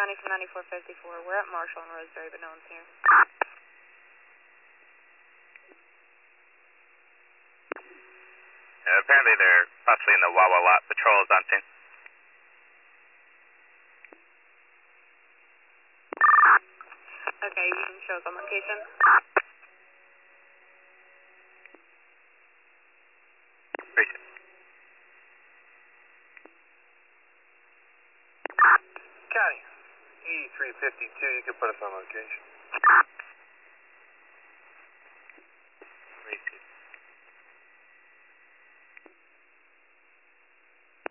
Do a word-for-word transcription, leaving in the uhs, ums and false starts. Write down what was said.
County from ninety-four fifty-four. We're at Marshall and Roseberry, but no one's here. Yeah, apparently they're possibly in the Wawa lot. Patrol is on scene. Okay, you can show us on location. Appreciate it. County, eighty-three fifty-two, you can put us on location.